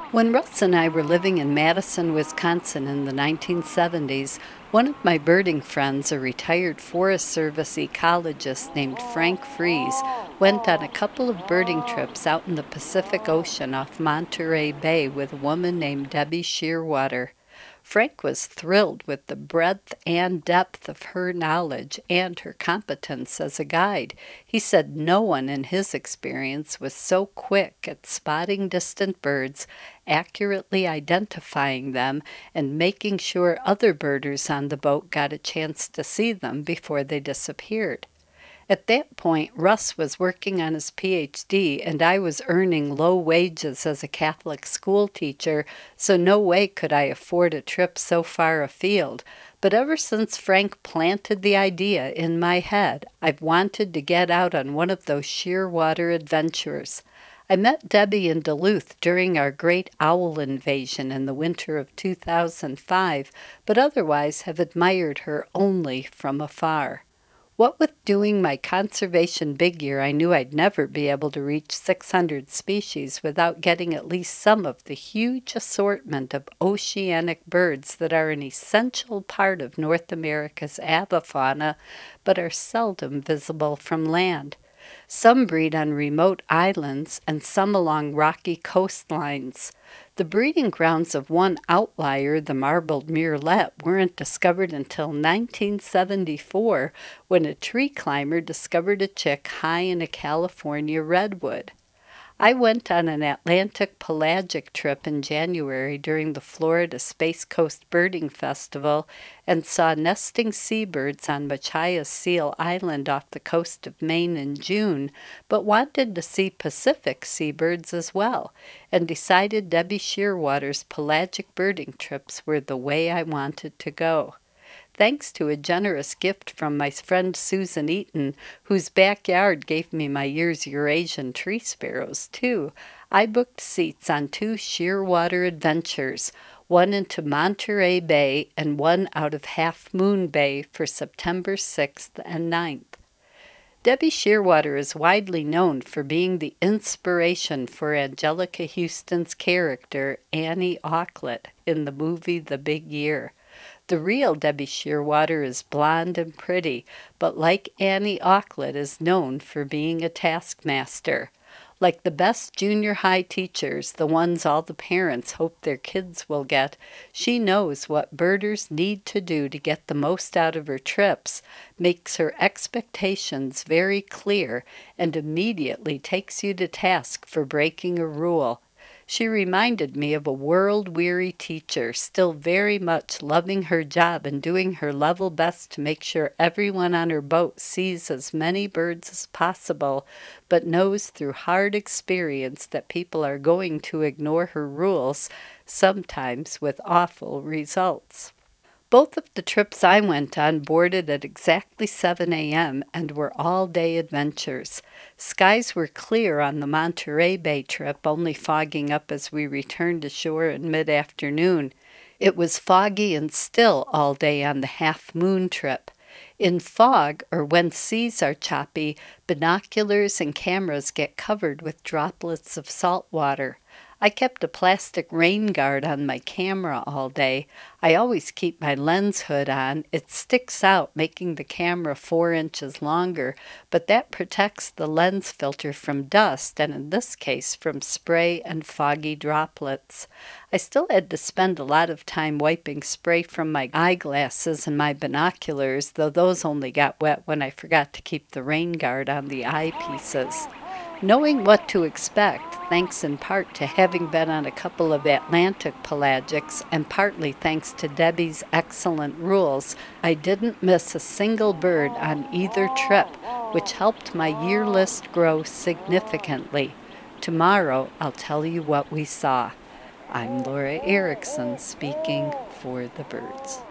When Russ and I were living in Madison, Wisconsin in the 1970s, one of my birding friends, a retired Forest Service ecologist named Frank Fries, went on a couple of birding trips out in the Pacific Ocean off Monterey Bay with a woman named Debbie Shearwater. Frank was thrilled with the breadth and depth of her knowledge and her competence as a guide. He said no one in his experience was so quick at spotting distant birds, accurately identifying them, and making sure other birders on the boat got a chance to see them before they disappeared. At that point, Russ was working on his PhD, and I was earning low wages as a Catholic school teacher, so no way could I afford a trip so far afield. But ever since Frank planted the idea in my head, I've wanted to get out on one of those shearwater adventures. I met Debbie in Duluth during our great owl invasion in the winter of 2005, but otherwise have admired her only from afar. What with doing my conservation big year, I knew I'd never be able to reach 600 species without getting at least some of the huge assortment of oceanic birds that are an essential part of North America's avifauna, but are seldom visible from land. Some breed on remote islands and some along rocky coastlines. The breeding grounds of one outlier, the marbled murrelet, weren't discovered until 1974 when a tree climber discovered a chick high in a California redwood. I went on an Atlantic pelagic trip in January during the Florida Space Coast Birding Festival and saw nesting seabirds on Machias Seal Island off the coast of Maine in June, but wanted to see Pacific seabirds as well, and decided Debbie Shearwater's pelagic birding trips were the way I wanted to go. Thanks to a generous gift from my friend Susan Eaton, whose backyard gave me my year's Eurasian tree sparrows, too, I booked seats on two shearwater adventures, one into Monterey Bay and one out of Half Moon Bay for September 6th and 9th. Debbie Shearwater is widely known for being the inspiration for Angelica Houston's character, Annie Aucklet, in the movie The Big Year. The real Debbie Shearwater is blonde and pretty, but like Annie Aucklet is known for being a taskmaster. Like the best junior high teachers, the ones all the parents hope their kids will get, she knows what birders need to do to get the most out of her trips, makes her expectations very clear, and immediately takes you to task for breaking a rule. She reminded me of a world-weary teacher, still very much loving her job and doing her level best to make sure everyone on her boat sees as many birds as possible, but knows through hard experience that people are going to ignore her rules, sometimes with awful results. Both of the trips I went on boarded at exactly 7 a.m. and were all-day adventures. Skies were clear on the Monterey Bay trip, only fogging up as we returned to shore in mid-afternoon. It was foggy and still all day on the Half Moon trip. In fog, or when seas are choppy, binoculars and cameras get covered with droplets of salt water. I kept a plastic rain guard on my camera all day. I always keep my lens hood on. It sticks out, making the camera 4 inches longer, but that protects the lens filter from dust, and in this case from spray and foggy droplets. I still had to spend a lot of time wiping spray from my eyeglasses and my binoculars, though those only got wet when I forgot to keep the rain guard on the eyepieces. Knowing what to expect, thanks in part to having been on a couple of Atlantic pelagics and partly thanks to Debbie's excellent rules, I didn't miss a single bird on either trip, which helped my year list grow significantly. Tomorrow I'll tell you what we saw. I'm Laura Erickson speaking for the birds.